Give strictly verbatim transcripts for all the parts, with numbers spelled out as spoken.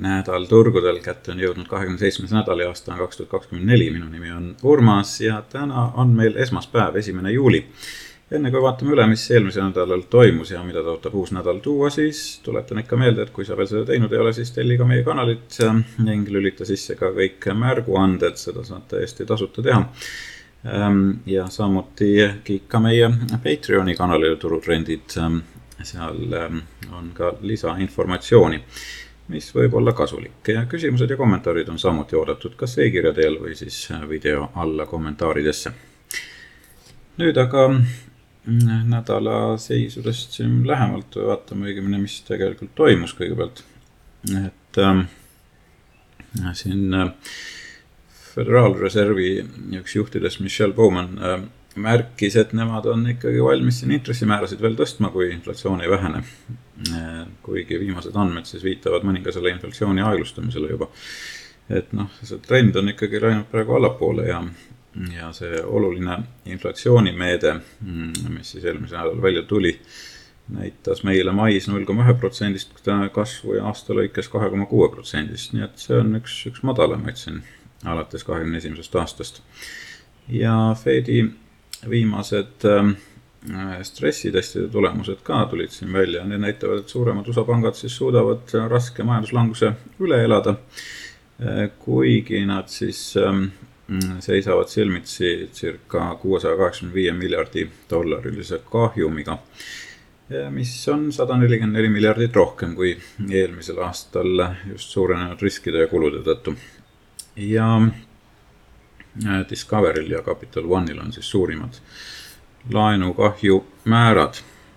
nädal turgudel kätte on jõudnud kahekümne seitsmes nädal ja aasta on kaks tuhat kakskümmend neli. Minu nimi on Urmas ja täna on meil esmaspäev, esimene juuli. Enne kui vaatame üle, mis eelmisel nädalal toimus ja mida tõotab uus nädal tuua, siis tuletan ikka meelde, et kui sa veel seda teinud ei ole, siis telli ka meie kanalit ning lülita sisse ka kõik märguanded, seda saad täiesti tasuta teha. Ja samuti kiika meie Patreoni kanalile Turutrendid, seal on ka lisainformatsiooni, mis võib olla kasulik. Ja küsimused ja kommentaarid on samuti oodatud kas e-kirja teel või siis video alla kommentaaridesse. Nüüd aga nädala seisudest siin lähemalt vaatame õigemini, mis tegelikult toimus kõigepealt. Et äh, siin Föderaalreservi üks juhtidest Michelle Bowman äh, märkis, et nemad on ikkagi valmis siin intressimäärasid veel tõstma, kui inflatsioon ei vähene. Kuigi viimased andmed siis viitavad mõningasele inflatsiooni aeglustamisele juba. Et noh, see trend on ikkagi läinud praegu allapoole ja, ja see oluline inflatsioonimeede, mis siis eelmise nädal välja tuli, näitas meile mais null koma üks protsendist kasvu ja aasta lõikes kaks koma kuus protsendist. Nii et see on üks, üks madalamaid siin alates kahekümne esimesest aastast. Ja Fedi viimased äh, stressitestide tulemused ka tulid siin välja. Need näitavad, et suuremad U S A pangad siis suudavad raske majanduslanguse üle elada, äh, kuigi nad siis äh, seisavad silmitsi circa kuuesaja kaheksakümne viie miljardi dollarilise kahjumiga, mis on sada nelikümmend neli miljardit rohkem kui eelmisel aastal just suurenenud riskide ja kulude tõttu. Ja Discoveril ja Capital One'il on siis suurimad laenukahju määrad.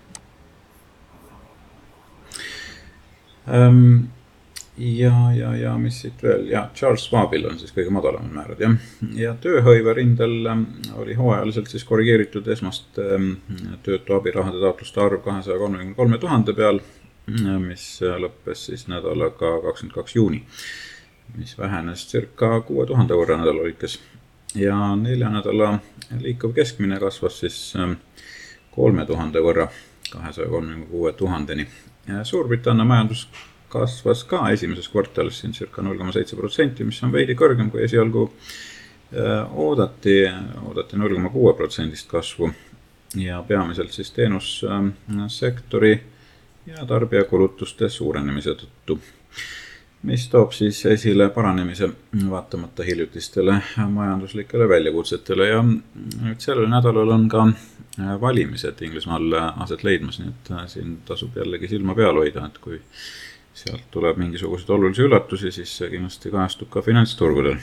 Ähm, ja, ja, ja mis siit veel? Ja Charles Schwabil on siis kõige madalamad määrad. Ja, ja tööhõive rindel oli hooajaliselt siis korrigeeritud esmast töötu abirahade taotluste arv kahesaja kolmekümne kolme tuhande peal, mis lõppes siis nädalaga kakskümmend kaks juuni, mis vähenes circa kuue tuhande võrra nädala lõikes. Ja nelja nädala liikuv keskmine kasvas siis kolme tuhande võrra kahesaja kolmekümne kuue tuhandeni. Suurbritannia majandus kasvas ka esimeses kvartalis siin circa null koma seitse protsenti, mis on veidi kõrgem kui esialgu oodati, oodati null koma kuus protsendist kasvu ja peamiselt siis teenussektori ja tarbijakulutuste suurenemise tõttu, mis toob siis esile paranemise vaatamata hiljutistele majanduslikele väljakutsetele. Ja nüüd sellel nädalal on ka valimised Inglismaal aset leidmas, nii et siin tasub jällegi silma peal hoida, et kui sealt tuleb mingisuguseid olulisi üllatusi, siis see kindlasti kajastub ka finantsturgudel.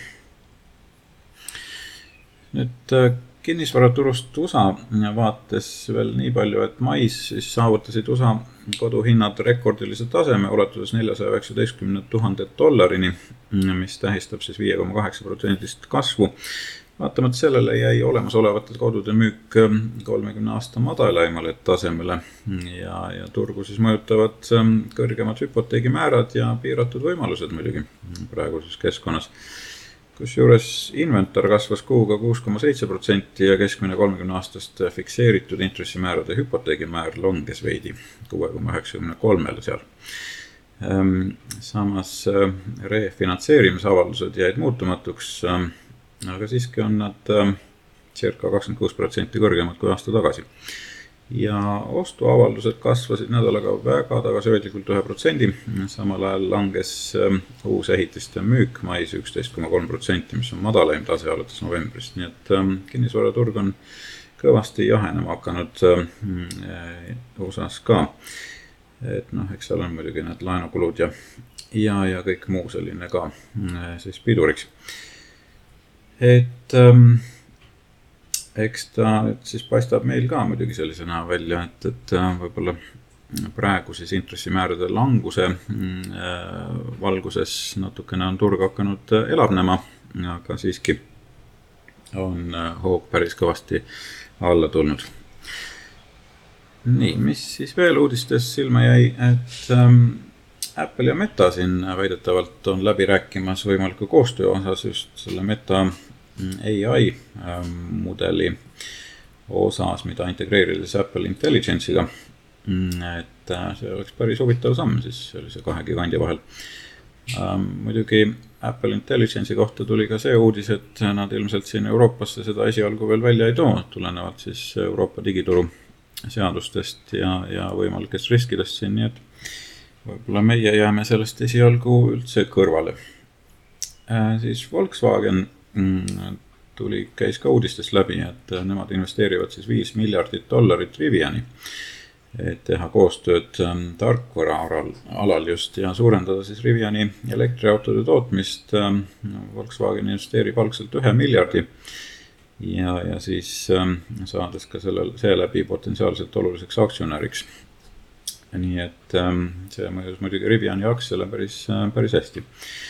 Nüüd kinnisvaraturust U S A vaates veel nii palju, et mais siis saavutasid U S A koduhinnad rekordilise taseme ulatuses neljasaja üheksateistkümne tuhande dollarini, mis tähistab siis viie koma kaheksa protsendist kasvu. Vaatamata sellele jäi olemasolevate kodude müük kolmekümne aasta madalaimale tasemele ja, ja turgu siis mõjutavad kõrgemad hüpoteegimäärad ja piiratud võimalused muidugi praeguses keskkonnas. Kusjuures inventar kasvas kuuga kuus koma seitse protsenti ja keskmine kolmekümne aastast fikseeritud intressimäärade hüpoteegimäär longes veidi kuue koma üheksakümne kolmele seal. Samas refinantseerimisavaldused jäid muutumatuks, aga siiski on nad circa kakskümmend kuus protsenti kõrgemad kui aasta tagasi. Ja ostuavaldused kasvasid nädalaga väga tagasihoidlikult ühe protsendi, samal ajal langes uus ehitiste müük mais üksteist koma kolm protsenti, mis on madalaim tase alates novembrist. Nii et kinnisvaraturg on kõvasti jahenema hakanud U S A-s ka. Et noh, eks seal on muidugi need laenukulud ja, ja, ja kõik muu selline ka siis piduriks. Et eks ta siis paistab meil ka muidugi sellisena välja, et, et võib-olla praegu siis intressimäärade languse valguses natukene on turg hakanud elavnema, aga siiski on hoog päris kõvasti alla tulnud. Nii, mis siis veel uudistes silma jäi, et Apple ja Meta siin väidetavalt on läbi rääkimas võimaliku koostöö osas just selle Meta A I mudeli osas, mida integreerides Apple Intelligence'iga, et see oleks päris huvitav samm siis sellise kahe gigandi vahel. Muidugi Apple Intelligence'i kohta tuli ka see uudis, et nad ilmselt siin Euroopasse seda esialgu veel välja ei too, tulenevalt siis Euroopa digituru seadustest ja, ja võimalikest riskidest siin, nii et võib-olla meie jääme sellest esialgu üldse kõrvale. Siis Volkswagen tuli, käis ka uudistest läbi, et nemad investeerivad siis viis miljardit dollarit Riviani, et teha koostööd tarkvara alal just ja suurendada siis Riviani elektriautode tootmist. Volkswagen investeerib algselt ühe miljardi ja, ja siis saades ka sellel, seeläbi potentsiaalselt oluliseks aktsionäriks. Nii et see mõjus muidugi Riviani aktsiale päris, päris hästi.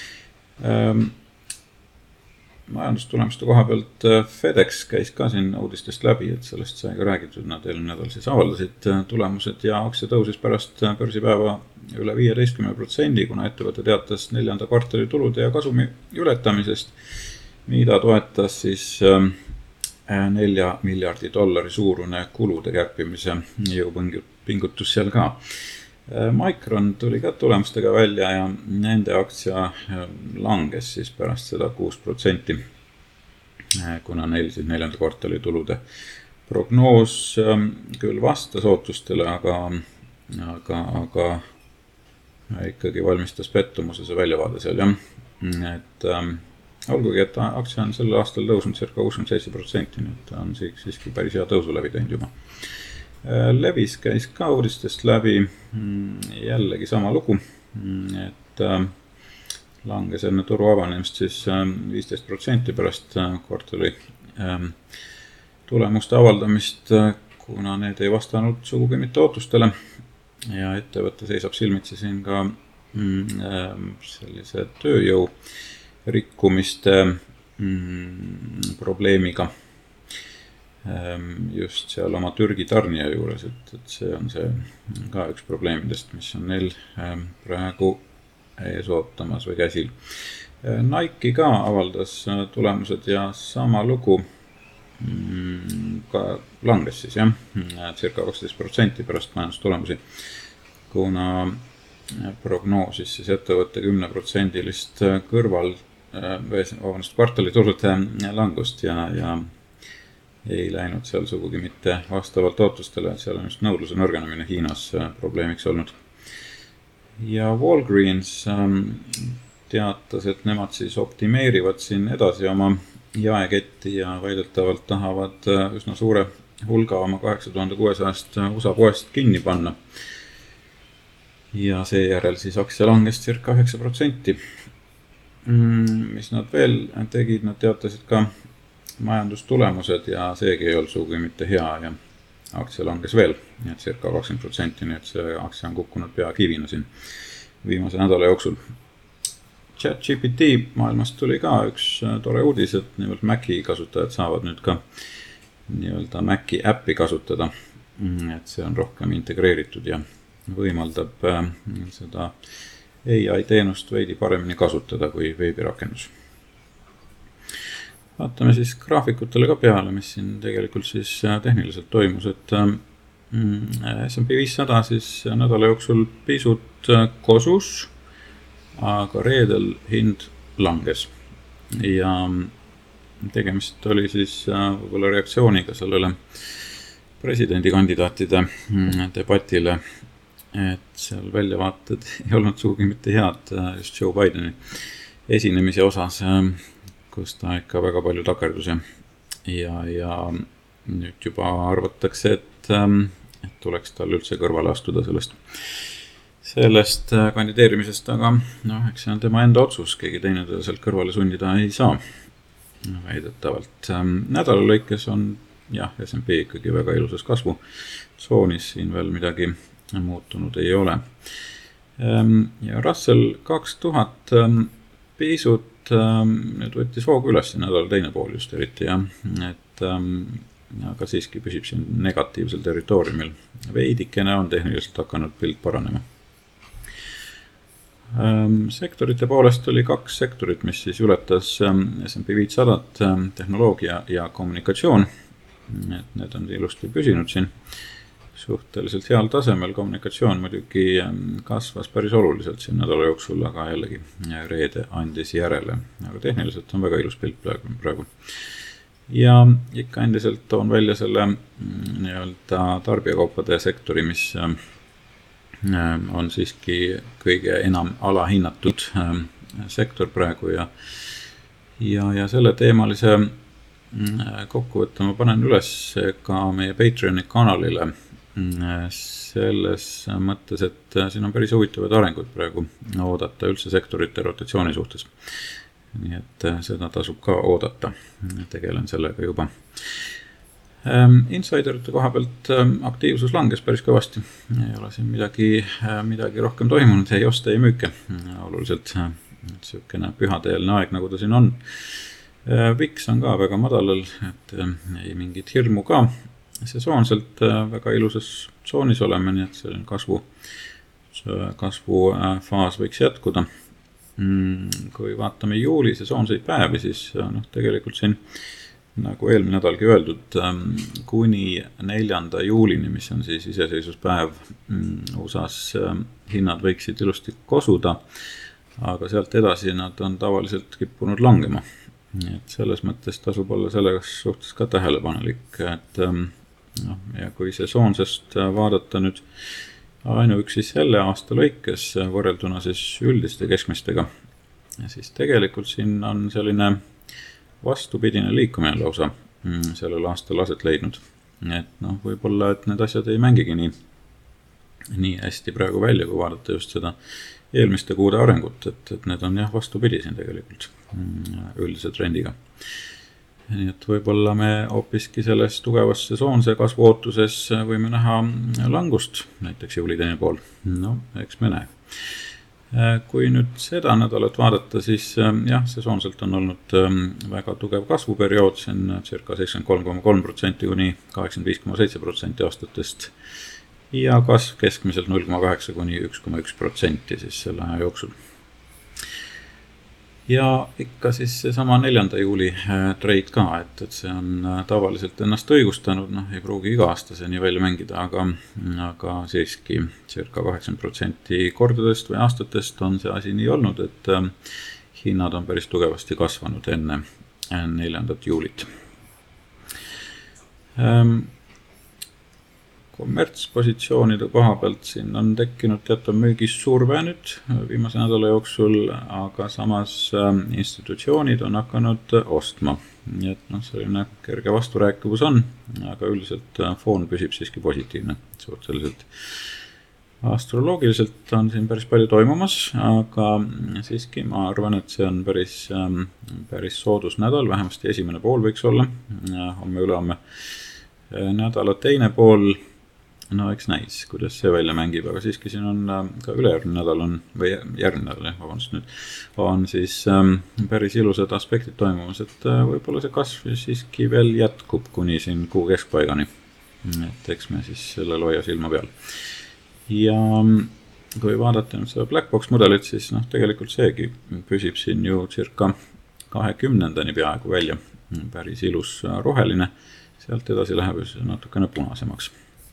Majandustulemuste koha pealt FedEx käis ka siin uudistest läbi, et sellest sai ka räägitud, nad eelmine nädal siis avaldasid tulemused ja aktsia tõusis pärast börsipäeva üle viieteistkümne protsendi, kuna ettevõte teatas neljanda kvartali tulude ja kasumi ületamisest, mida toetas siis nelja miljardi dollari suurune kulude kärpimise jõupingutus seal ka. Micron tuli ka tulemustega välja ja nende aktsia langes siis pärast seda kuus protsenti, kuna neil siis neljanda kvartali tulude prognoos küll vastas ootustele, aga, aga, aga ikkagi valmistas pettumuse see väljavaade seal. Ja. Et ähm, olgugi, et aktsia on sel aastal tõusnud circa kuuskümmend seitse protsenti, nii et on siiski päris hea tõusu läbi teinud juba. Levis käis ka uudistest läbi, jällegi sama lugu, et langes enne turu avanemist siis viisteist protsenti pärast kvartali tulemuste avaldamist, kuna need ei vastanud sugugi mitte ootustele ja ettevõte seisab silmitsi siin ka sellise tööjõu rikkumiste probleemiga just seal oma Türgi tarnija juures, et, et see on see ka üks probleemidest, mis on neil praegu ees ootamas või käsil. Nike ka avaldas tulemused ja sama lugu ka langes siis, jah, circa kaksteist protsenti pärast majandustulemusi, kuna prognoosis siis ettevõtte kümme protsendilist kõrval, vabandust, kvartali tulude langust ja, ja ei läinud seal sugugi mitte vastavalt ootustele, et seal on just nõudluse nõrgenemine Hiinas probleemiks olnud. Ja Walgreens teatas, et nemad siis optimeerivad siin edasi oma jaeketti ja väidetavalt tahavad üsna suure hulga oma kaheksa tuhande kuuesajast U S A poest kinni panna. Ja seejärel siis aktsia langes circa üheksa protsenti. Mis nad veel tegid, nad teatasid ka majandustulemused ja seegi ei olnud sugugi mitte hea ja aktsia langes veel, nii et circa kakskümmend protsenti, nii et see aktsia on kukkunud pea kivina siin viimase nädala jooksul. ChatGPT maailmast tuli ka üks tore uudis, et nimelt Maci kasutajad saavad nüüd ka nii-öelda Maci äppi kasutada, et see on rohkem integreeritud ja võimaldab seda A I teenust veidi paremini kasutada kui veebirakendus. Vaatame siis graafikutele ka peale, mis siin tegelikult siis tehniliselt toimus, et S and P viissada siis nädala jooksul pisut kosus, aga reedel hind langes ja tegemist oli siis võib-olla reaktsiooniga sellele presidendikandidaatide debatile, et seal väljavaated ei olnud sugugi mitte head just Joe Bideni esinemise osas, kus ta ikka väga palju takerduse ja, ja nüüd juba arvatakse, et, et tuleks tal üldse kõrvale astuda sellest, sellest kandideerimisest, aga noh, eks see on tema enda otsus, keegi teine teda sealt kõrvale sundida ei saa väidetavalt. Nädala lõikes on jah, S and P ikkagi väga ilusas kasvu tsoonis, siin veel midagi muutunud ei ole. Ja Russell kaks tuhat pisut nüüd võttis hoogu üles nädala teine pool just eriti, ja, et aga siiski püsib siin negatiivsel territooriumil. Veidikene on tehniliselt hakanud pilt paranema. Sektorite poolest oli kaks sektorit, mis siis ületas S and P viissada, tehnoloogia ja kommunikatsioon. Et need on ilusti püsinud siin. suhteliselt heal tasemel, kommunikatsioon muidugi kasvas päris oluliselt siin nädala jooksul, aga jällegi reede andis järele, aga tehniliselt on väga ilus pilt praegu, praegu. Ja ikka endiselt toon välja selle nii-öelda tarbijakaupade sektori, mis on siiski kõige enam alahinnatud sektor praegu ja ja, ja selle teemalise kokkuvõtte ma panen üles ka meie Patreoni kanalile selles mõttes, et siin on päris huvitavad arengud praegu oodata üldse sektorite rotatsiooni suhtes. Nii et seda tasub ka oodata. Tegelen sellega juba. Insiderite koha pealt aktiivsus langes päris kõvasti. Ei ole siin midagi, midagi rohkem toimunud, ei osta, ei müüke. Oluliselt siukene pühadeelne aeg, nagu ta siin on. Viks on ka väga madalal, et ei mingit hirmu ka. Sesoonselt väga ilusas tsoonis oleme, nii et selline kasvu, kasvu faas võiks jätkuda. Kui vaatame juuli sesoonseid päevi, siis no, tegelikult siin, nagu eelmine nädalgi öeldud, kuni neljanda juulini, mis on siis iseseisvuspäev U S As, hinnad võiksid ilusti kosuda, aga sealt edasi nad on tavaliselt kippunud langema. Nii et selles mõttes tasub olla selles suhtes ka tähelepanelik, et no, ja kui sesoonsest vaadata nüüd ainuüksi selle aasta lõikes võrrelduna siis üldiste keskmistega, siis tegelikult siin on selline vastupidine liikumine lausa sellel aastal aset leidnud. Et noh, võib-olla, et need asjad ei mängigi nii, nii hästi praegu välja, kui vaadata just seda eelmiste kuude arengut, et, et need on jah vastupidi siin tegelikult üldise trendiga. Nii et võib-olla me hoopiski selles tugevas sesoonse kasvu ootuses võime näha langust, näiteks juuli teine pool. No, eks me näe. Kui nüüd seda nädalat vaadata, siis jah, sesoonselt on olnud väga tugev kasvuperiood, see on circa seitsekümmend kolm koma kolm protsenti kuni kaheksakümmend viis koma seitse protsenti aastatest ja kasv keskmiselt null koma kaheksa kuni üks koma üks protsenti siis selle aja jooksul. Ja ikka siis seesama neljanda juuli treid ka, et, et see on tavaliselt ennast õigustanud, noh, ei pruugi iga aasta see nii välja mängida, aga, aga siiski circa kaheksakümmend protsenti kordadest või aastatest on see asi nii olnud, et hinnad on päris tugevasti kasvanud enne neljandat juulit. Kommertspositsioonide koha pealt siin on tekkinud teatav müügis surve nüüd viimase nädala jooksul, aga samas institutsioonid on hakanud ostma. Nii et noh, selline kerge vasturääkivus on, aga üldiselt foon püsib siiski positiivne. Suhteliselt astroloogiliselt on siin päris palju toimumas, aga siiski ma arvan, et see on päris, päris soodus nädal, vähemasti esimene pool võiks olla. Homme ülehomme nädala teine pool, no eks näis, kuidas see välja mängib, aga siiski siin on ka ülejärgmine nädal on, või järgmine nädal, vabandust nüüd, on siis päris ilusad aspektid toimumas, et võib-olla see kasv siiski veel jätkub kuni siin kuu keskpaigani. Et eks me siis selle loia silma peal. Ja kui vaadata nüüd seda Blackbox mudelit, siis noh, tegelikult seegi püsib siin ju circa kahekümnendani peaaegu välja. Päris ilus roheline, sealt edasi läheb natukene punasemaks.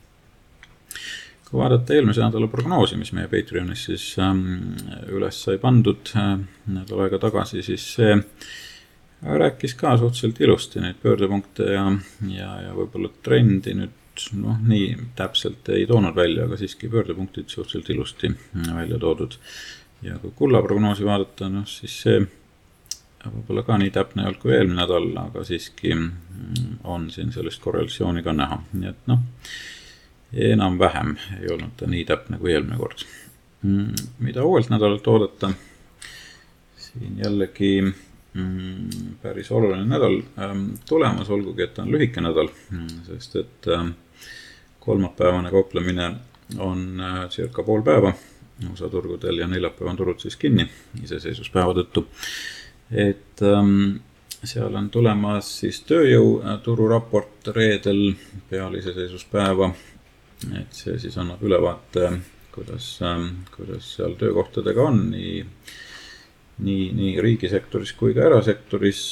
Kui vaadata eelmise nädala prognoosi, mis meie Patreonis siis üles sai pandud nädal aega tagasi, siis see rääkis ka suhteliselt ilusti neid pöördepunkte ja, ja, ja võib-olla trendi nüüd noh, nii täpselt ei toonud välja, aga siiski pöördepunktid suhteliselt ilusti välja toodud. Ja kui kulla prognoosi vaadata, noh, siis see võib-olla ka nii täpne ei olnud kui eelmine nädal, aga siiski on siin sellist korrelatsiooni ka näha. Nii et noh, enam vähem ei olnud ta nii täpne kui eelmine kord. Mida uuelt nädalalt oodata? Siin jällegi päris oluline nädal tulemas, olgugi, et on lühike nädal, sest et kolmapäevane kauplemine on circa pool päeva osa turgudel ja neljapäev on turud siis kinni iseseisvuspäeva tõttu. Et seal on tulemas siis tööjõu tururaport reedel peale iseseisvuspäeva. Et see siis annab ülevaate, kuidas, kuidas seal töökohtadega on nii, nii, nii riigisektoris kui ka erasektoris.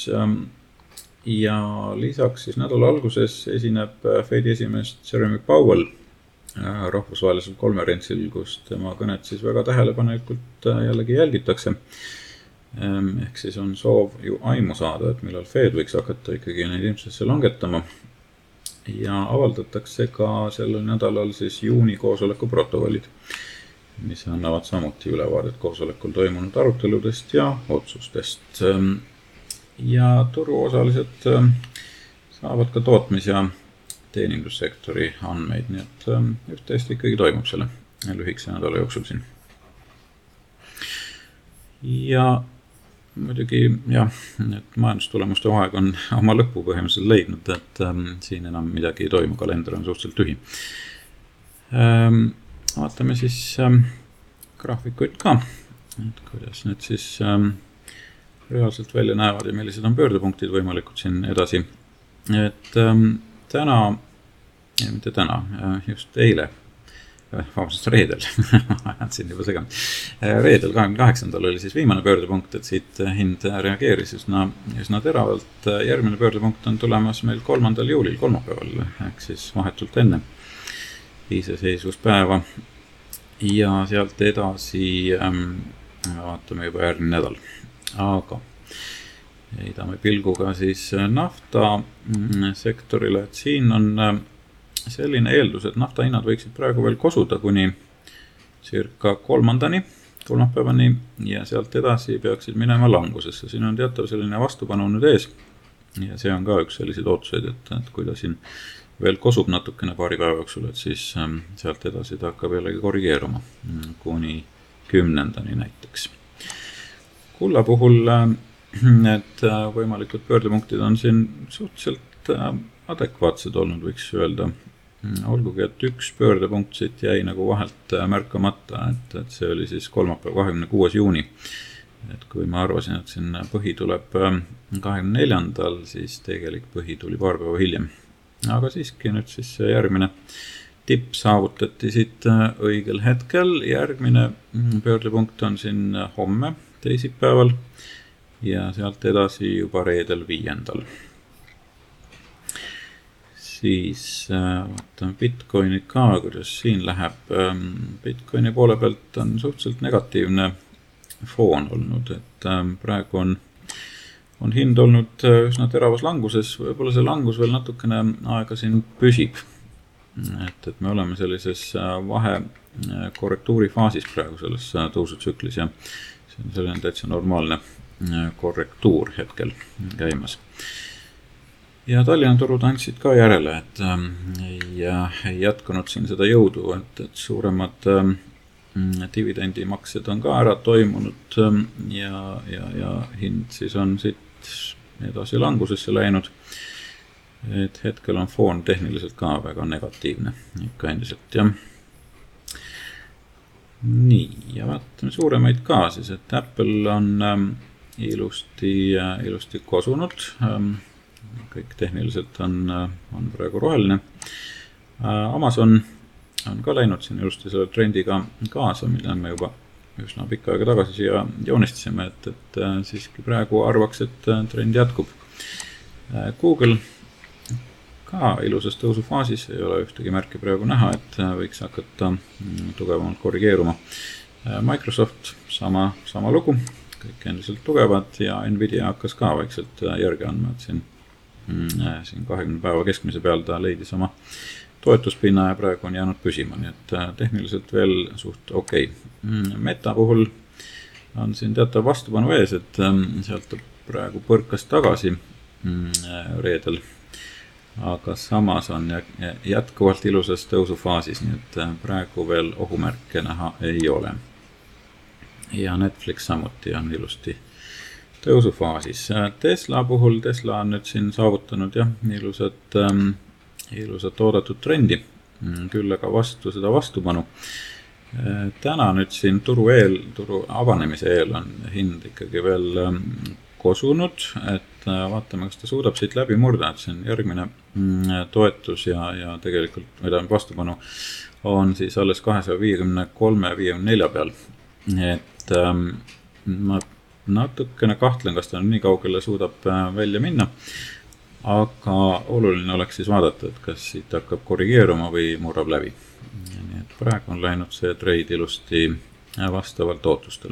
Ja lisaks siis nädala alguses esineb Fedi esimees Jeremy Powell rahvusvahelisel konverentsil, kus tema kõnet siis väga tähelepanelikult jällegi jälgitakse. Ehk siis on soov ju aimu saada, et millal Fed võiks hakata ikkagi neid intresse langetama. Ja avaldatakse ka sellel nädalal siis juuni koosoleku protokollid, mis annavad samuti ülevaadet koosolekul toimunud aruteludest ja otsustest. Ja turuosalised saavad ka tootmis- ja teenindussektori andmeid, nii et üht-teist ikkagi toimub selle lühikese nädala jooksul siin. Ja muidugi, jah, et majandustulemuste aeg on oma lõppu põhimõtteliselt leidnud, et ähm, siin enam midagi ei toimu, kalender on suhteliselt tühi. Ähm, vaatame siis ähm, graafikuid ka, et kuidas need siis ähm, reaalselt välja näevad ja millised on pöördepunktid võimalikud siin edasi. Et ähm, täna, ja mitte täna, just eile, vabandust, reedel, ma ajan siin juba segam. Reedel kahekümne kaheksandal oli siis viimane pöördepunkt, et siit hind reageeris üsna, üsna teravalt. Järgmine pöördepunkt on tulemas meil kolmandal juulil, kolmapäeval, ehk siis vahetult enne iseseisvuspäeva. Ja sealt edasi ähm, vaatame juba järgmine nädal. Aga heidame pilguga siis nafta sektorile, et siin on selline eeldus, et nafta hinnad võiksid praegu veel kosuda kuni circa kolmandani, kolmapäevani ja sealt edasi peaksid minema langusesse. Siin on teatav selline vastupanu nüüd ees ja see on ka üks selliseid otsuseid, et, et kui ta siin veel kosub natukene paari päeva jooksul, et siis sealt edasi ta hakkab jällegi korrigeeruma kuni kümnendani näiteks. Kulla puhul need võimalikud pöördepunktid on siin suhteliselt adekvaatsed olnud, võiks öelda. Olgugi, et üks pöördepunkt siit jäi nagu vahelt märkamata, et, et see oli siis kolmapäev kahekümne kuues juuni. Et kui ma arvasin, et siin põhi tuleb kahekümne neljandal, siis tegelik põhi tuli paar päeva hiljem. Aga siiski nüüd siis järgmine tipp saavutati siit õigel hetkel. Järgmine pöördepunkt on siin homme teisipäeval ja sealt edasi juba reedel viiendal. Siis vaatame Bitcoini ka, kuidas siin läheb. Bitcoini poole pealt on suhteliselt negatiivne foon olnud, et praegu on, on hind olnud üsna teravas languses, võib-olla see langus veel natukene aega siin püsib. Et, et me oleme sellises vahe korrektuuri faasis praegu selles tõusutsüklis ja see on selline täitsa normaalne korrektuur hetkel käimas. Ja Tallinna turud andsid ka järele, et ja ei jätkunud siin seda jõudu, et, et suuremad dividendimaksed on ka ära toimunud ja, ja, ja hind siis on siit edasi langusesse läinud. Et hetkel on foon tehniliselt ka väga negatiivne ikka endiselt. Ja. Nii, ja vaatame suuremaid ka siis, et Apple on ilusti, ilusti kosunud. Kõik tehniliselt on, on praegu roheline. Amazon on ka läinud siin ilusti selle trendiga kaasa, mille me juba üsna pikka aega tagasi siia joonistasime, et, et siiski praegu arvaks, et trend jätkub. Google ka ilusas tõusufaasis, ei ole ühtegi märki praegu näha, et võiks hakata tugevamalt korrigeeruma. Microsoft sama, sama lugu, kõik endiselt tugevad ja Nvidia hakkas ka vaikselt järgi andma, et siin siin kahekümne päeva keskmise peal ta leidis oma toetuspinna ja praegu on jäänud püsima, nii et tehniliselt veel suht okei. Okay. Meta puhul on siin teatav vastupanu ees, et sealt praegu põrkas tagasi reedel, aga samas on jätkuvalt ilusas tõusufaasis, nii et praegu veel ohumärke näha ei ole. Ja Netflix samuti on ilusti tõusufaasis. Tesla puhul, Tesla on nüüd siin saavutanud jah, ilusat, ähm, ilusat oodatud trendi, küll aga vastu seda vastupanu. Äh, täna nüüd siin turu eel, turu avanemise eel on hind ikkagi veel ähm, kosunud, et äh, vaatame, kas ta suudab siit läbi murda, et see on järgmine mm, toetus ja, ja tegelikult, mida on vastupanu, on siis alles kahesaja viiekümne kolme viiekümne nelja peal. Et ähm, ma natukene kahtlen, kas ta nii kaugele suudab välja minna. aga oluline oleks siis vaadata, et kas siit hakkab korrigeeruma või murrab läbi. Nii et praegu on läinud see trade ilusti vastavalt ootustele.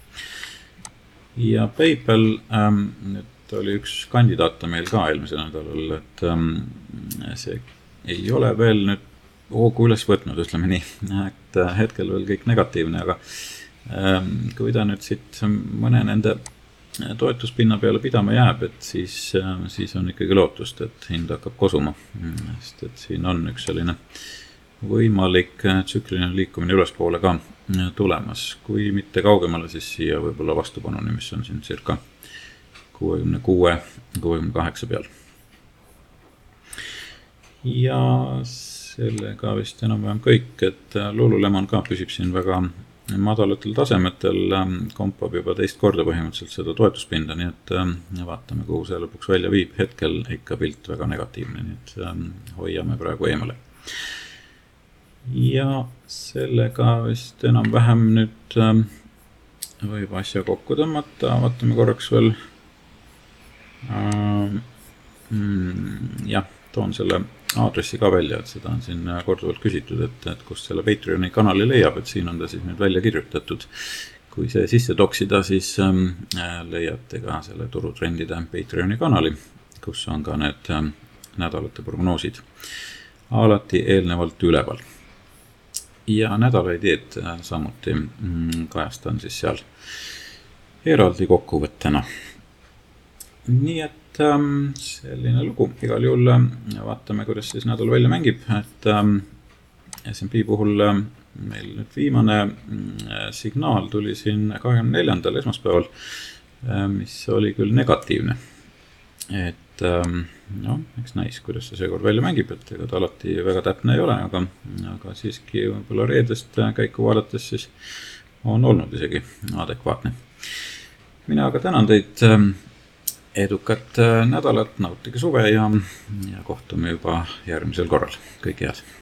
Ja PayPal ähm, nüüd oli üks kandidaata meil ka eelmisel nädalal, et ähm, see ei ole veel nüüd hoogu üles võtnud, ütleme nii, et hetkel veel kõik negatiivne, aga ähm, kui ta nüüd siit mõne nende toetuspinna peale pidama jääb, et siis, siis on ikkagi lootust, et hind hakkab kosuma, sest et siin on üks selline võimalik tsükliline liikumine ülespoole ka tulemas, kui mitte kaugemale, siis siia võib-olla vastupanuni, mis on siin circa kuuekümne kuue kuuekümne kaheksa peal. Ja sellega vist enam-vähem kõik, et Lululemon ka püsib siin väga madalatel tasemetel, kompab juba teist korda põhimõtteliselt seda toetuspinda, nii et vaatame, kuhu see lõpuks välja viib. Hetkel ikka pilt väga negatiivne, nii et hoiame praegu eemale. Ja sellega vist enam-vähem nüüd võib asja kokku tõmmata, vaatame korraks veel. Jah, toon selle aadressi ka välja, et seda on siin korduvalt küsitud, et, et kust selle Patreoni kanali leiab, et siin on ta siis nüüd välja kirjutatud. Kui see sisse toksida, siis ähm, leiate ka selle turutrendide Patreoni kanali, kus on ka need ähm, nädalate prognoosid alati eelnevalt üleval. Ja nädalaideed äh, samuti mm, kajastan siis seal eraldi kokkuvõttena. Nii et ähm, selline lugu. Igal juhul äh, vaatame, kuidas siis nädal välja mängib. Et ähm, S and P puhul äh, meil nüüd viimane äh, signaal tuli siin kahekümne neljandal esmaspäeval, äh, mis oli küll negatiivne. Et ähm, no, eks näis, kuidas see seekord välja mängib, et ega ta alati väga täpne ei ole, aga, aga siiski võib-olla reedest käiku vaadates siis on olnud isegi adekvaatne. Mina aga tänan teid äh, edukat nädalat, nautige suve ja, ja kohtume juba järgmisel korral. Kõike head!